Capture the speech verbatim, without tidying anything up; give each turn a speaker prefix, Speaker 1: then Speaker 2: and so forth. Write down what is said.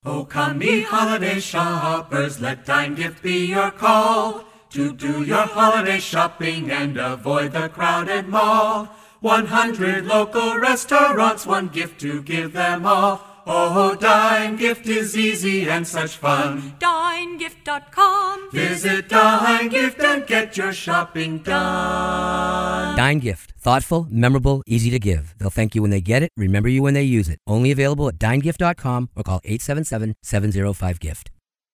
Speaker 1: Oh, come ye holiday shoppers, let Dine Gift be your call to do your holiday shopping and avoid the crowded mall. One hundred local restaurants, one gift to give them all. Oh, Dine Gift is easy and such fun.
Speaker 2: Dine Gift dot com.
Speaker 1: Visit Dine Gift and get your shopping done.
Speaker 3: Dine Gift. Thoughtful, memorable, easy to give. They'll thank you when they get it, remember you when they use it. Only available at Dine Gift dot com or call eight seven seven, seven zero five, GIFT.